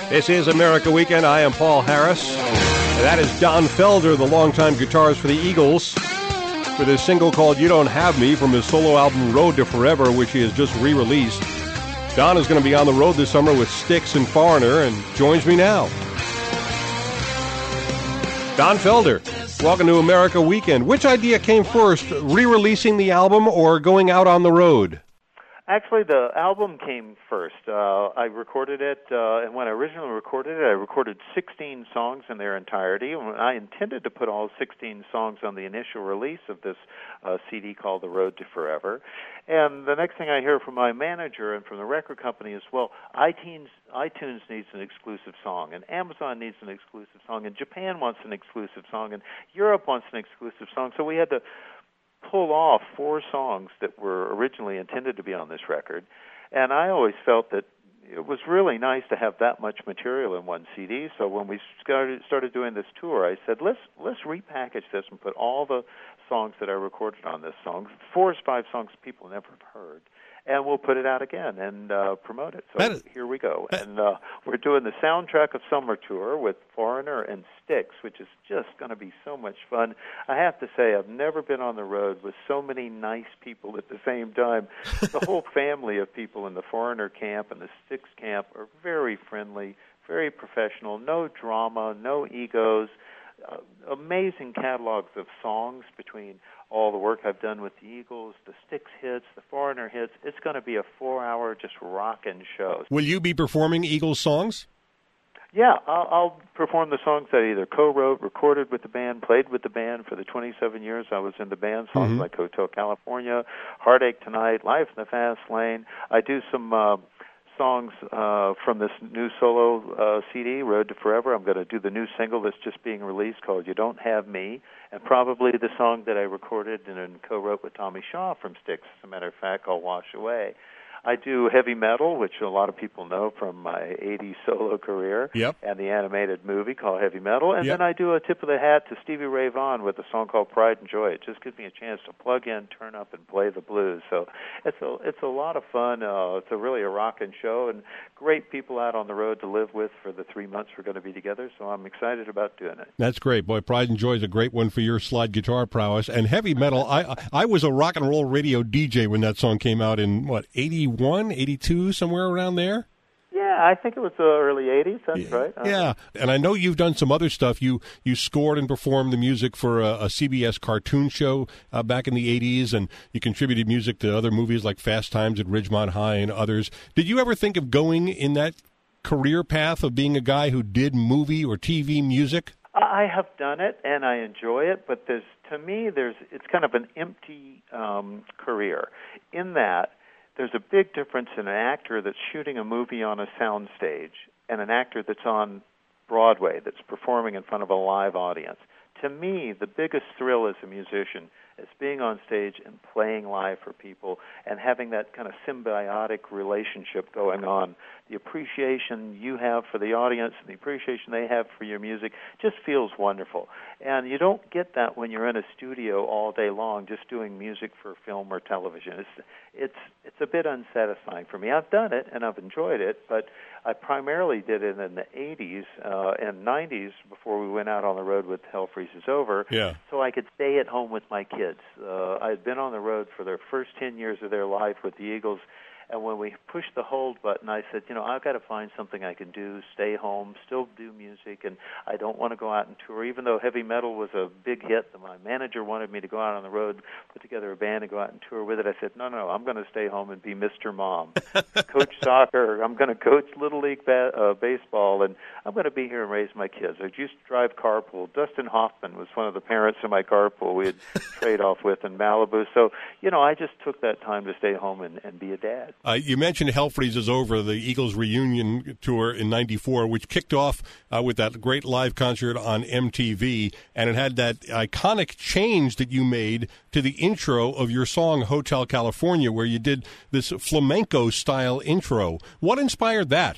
This is America Weekend. I am Paul Harris. And that is Don Felder, the longtime guitarist for the Eagles, with his single called You Don't Have Me from his solo album Road to Forever, which he has just re-released. Don is going to be on the road this summer with Styx and Foreigner and joins me now. Don Felder, welcome to America Weekend. Which idea came first, re-releasing the album or going out on the road? Actually, the album came first. I recorded it, and when I originally recorded it, I recorded 16 songs in their entirety. And I intended to put all 16 songs on the initial release of this CD called The Road to Forever. And the next thing I hear from my manager and from the record company is, well, iTunes needs an exclusive song, and Amazon needs an exclusive song, and Japan wants an exclusive song, and Europe wants an exclusive song. So we had to pull off 4 songs that were originally intended to be on this record, and I always felt that it was really nice to have that much material in one CD. So when we started doing this tour, I said, let's repackage this and put all the songs that I recorded on this song, 4 or 5 songs people never have heard, and we'll put it out again and promote it. So here we go. And we're doing the Soundtrack of Summer tour with Foreigner and Styx, which is just going to be so much fun. I have to say, I've never been on the road with so many nice people at the same time. The whole family of people in the Foreigner camp and the Styx camp are very friendly, very professional, no drama, no egos. Amazing catalogs of songs between all the work I've done with the Eagles, the Styx hits, the Foreigner hits. It's going to be a 4-hour just rockin' show. Will you be performing Eagles songs? Yeah, I'll perform the songs that I either co-wrote, recorded with the band, played with the band for the 27 years I was in the band, songs like Hotel California, Heartache Tonight, Life in the Fast Lane. I do some songs from this new solo CD, Road to Forever. I'm going to do the new single that's just being released called You Don't Have Me, and probably the song that I recorded and co-wrote with Tommy Shaw from Styx, as a matter of fact, called Wash Away. I do heavy metal, which a lot of people know from my 80s solo career, and the animated movie called Heavy Metal. And then I do a tip of the hat to Stevie Ray Vaughan with a song called Pride and Joy. It just gives me a chance to plug in, turn up, and play the blues. So it's a lot of fun. It's really a rockin' show, and great people out on the road to live with for the 3 months we're going to be together. So I'm excited about doing it. That's great. Boy, Pride and Joy is a great one for your slide guitar prowess. And heavy metal, I was a rock and roll radio DJ when that song came out in, 81, 82, somewhere around there? Yeah, I think it was the early 80s, that's right. Yeah, and I know you've done some other stuff. You scored and performed the music for a CBS cartoon show back in the 80s, and you contributed music to other movies like Fast Times at Ridgemont High and others. Did you ever think of going in that career path of being a guy who did movie or TV music? I have done it, and I enjoy it, but it's kind of an empty career in that there's a big difference in an actor that's shooting a movie on a sound stage and an actor that's on Broadway, that's performing in front of a live audience. To me, the biggest thrill as a musician is being on stage and playing live for people and having that kind of symbiotic relationship going on. The appreciation you have for the audience and the appreciation they have for your music just feels wonderful. And you don't get that when you're in a studio all day long just doing music for film or television. It's a bit unsatisfying for me. I've done it and I've enjoyed it, but I primarily did it in the 80s and 90s before we went out on the road with Hell Freezes Over, so I could stay at home with my kids. I had been on the road for their first 10 years of their life with the Eagles, and when we pushed the hold button, I said, I've got to find something I can do, stay home, still do music, and I don't want to go out and tour. Even though heavy metal was a big hit, my manager wanted me to go out on the road, put together a band and go out and tour with it. I said, no, I'm going to stay home and be Mr. Mom. Coach soccer, I'm going to coach Little League baseball, and I'm going to be here and raise my kids. I used to drive carpool. Dustin Hoffman was one of the parents in my carpool we had trade off with in Malibu. So, I just took that time to stay home and be a dad. You mentioned Hell Freezes Over, the Eagles reunion tour in '94, which kicked off with that great live concert on MTV, and it had that iconic change that you made to the intro of your song Hotel California, where you did this flamenco-style intro. What inspired that?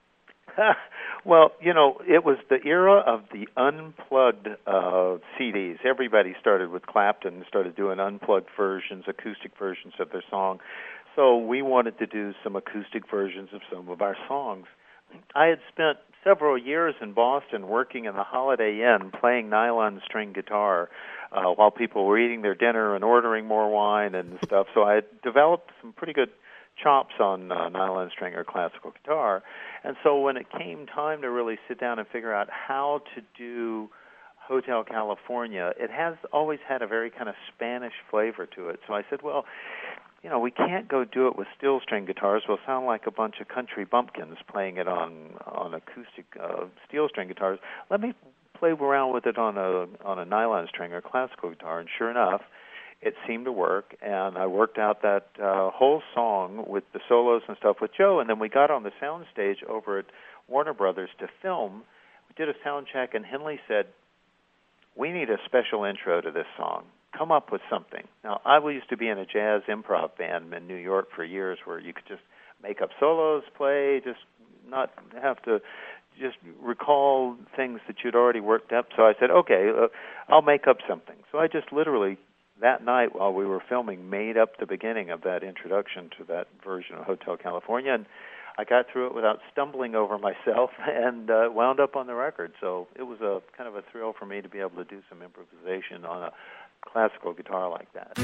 Well, it was the era of the unplugged CDs. Everybody started with Clapton, started doing unplugged versions, acoustic versions of their song. So we wanted to do some acoustic versions of some of our songs. I had spent several years in Boston working in the Holiday Inn playing nylon string guitar while people were eating their dinner and ordering more wine and stuff. So I developed some pretty good chops on nylon string or classical guitar. And so when it came time to really sit down and figure out how to do Hotel California, it has always had a very kind of Spanish flavor to it. So I said, well, you know, we can't go do it with steel string guitars. We'll sound like a bunch of country bumpkins playing it on acoustic steel string guitars. Let me play around with it on a nylon string or classical guitar. And sure enough, it seemed to work. And I worked out that whole song with the solos and stuff with Joe. And then we got on the sound stage over at Warner Brothers to film. We did a sound check, and Henley said, "We need a special intro to this song. Come up with something." Now, I used to be in a jazz improv band in New York for years where you could just make up solos, play, just not have to just recall things that you'd already worked up. So I said, okay, I'll make up something. So I just literally, that night while we were filming, made up the beginning of that introduction to that version of Hotel California, and I got through it without stumbling over myself and wound up on the record. So it was a kind of a thrill for me to be able to do some improvisation on a classical guitar like that.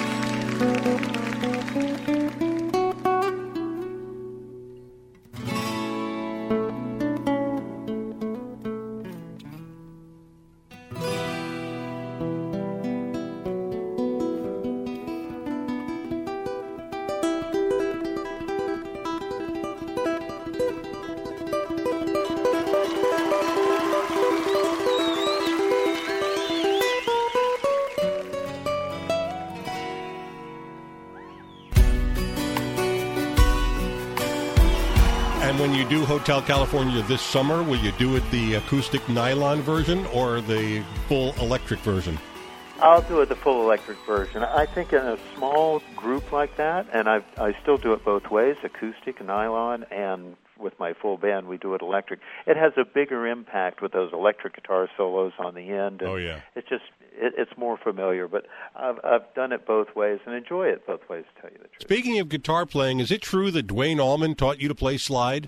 And when you do Hotel California this summer, will you do it the acoustic nylon version or the full electric version? I'll do it the full electric version. I think in a small group like that, and I still do it both ways, acoustic, nylon, and with my full band, we do it electric. It has a bigger impact with those electric guitar solos on the end. And oh, yeah. It's just, it's more familiar, but I've done it both ways and enjoy it both ways, to tell you the truth. Speaking of guitar playing, is it true that Duane Allman taught you to play slide?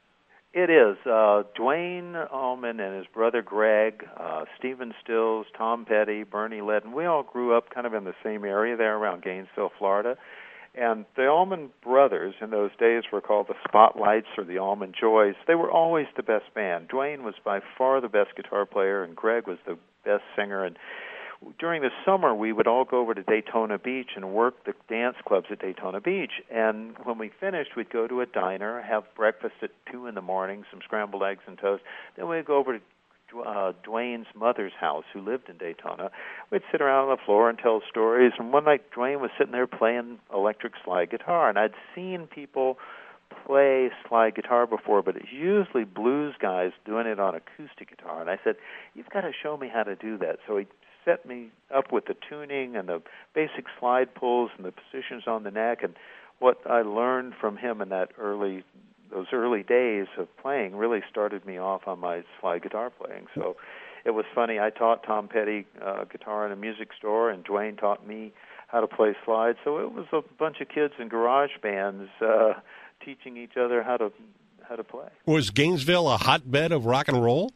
It is. Duane Allman and his brother Greg, Stephen Stills, Tom Petty, Bernie Leadon, we all grew up kind of in the same area there around Gainesville, Florida. And the Allman Brothers in those days were called the Spotlights or the Allman Joys. They were always the best band. Duane was by far the best guitar player, and Greg was the best singer. And during the summer, we would all go over to Daytona Beach and work the dance clubs at Daytona Beach. And when we finished, we'd go to a diner, have breakfast at 2 in the morning, some scrambled eggs and toast. Then we'd go over to Duane's mother's house, who lived in Daytona. We'd sit around on the floor and tell stories. And one night, Duane was sitting there playing electric slide guitar. And I'd seen people play slide guitar before, but it's usually blues guys doing it on acoustic guitar. And I said, "You've got to show me how to do that." So he set me up with the tuning and the basic slide pulls and the positions on the neck. And what I learned from him in those early days of playing really started me off on my slide guitar playing. So it was funny. I taught Tom Petty guitar in a music store, and Duane taught me how to play slide. So it was a bunch of kids in garage bands teaching each other how to play. Was Gainesville a hotbed of rock and roll?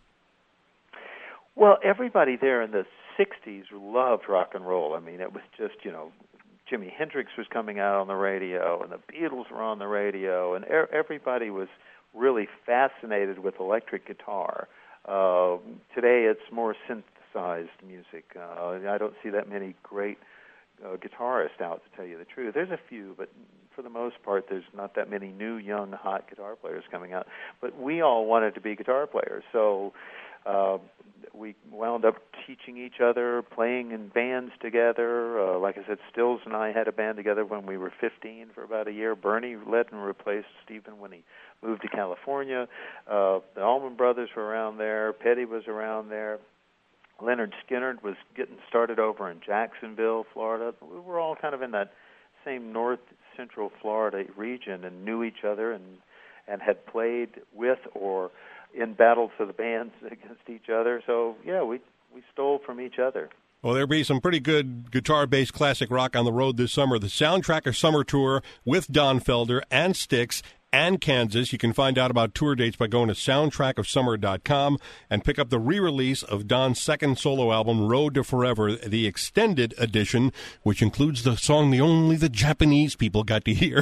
Well, everybody there in the 60s loved rock and roll. I mean, it was just, Jimi Hendrix was coming out on the radio, and the Beatles were on the radio, and everybody was really fascinated with electric guitar. Today it's more synthesized music. I don't see that many great guitarists out, to tell you the truth. There's a few, but for the most part, there's not that many new, young, hot guitar players coming out. But we all wanted to be guitar players, so we wound up teaching each other, playing in bands together. Like I said, Stills and I had a band together when we were 15 for about a year. Bernie Leadon replaced Stephen when he moved to California. The Allman Brothers were around there. Petty was around there. Leonard Skinner was getting started over in Jacksonville, Florida. We were all kind of in that same north central Florida region and knew each other and had played with or in battles of the bands against each other. So, yeah, we stole from each other. Well, there'll be some pretty good guitar-based classic rock on the road this summer. The Soundtracker Summer Tour with Don Felder and Styx and Kansas. You can find out about tour dates by going to soundtrackofsummer.com and pick up the re-release of Don's second solo album, Road to Forever, the extended edition, which includes the song only the Japanese people got to hear.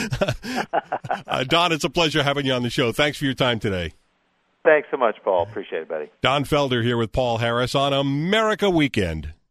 Don, it's a pleasure having you on the show. Thanks for your time today. Thanks so much, Paul. Appreciate it, buddy. Don Felder here with Paul Harris on America Weekend.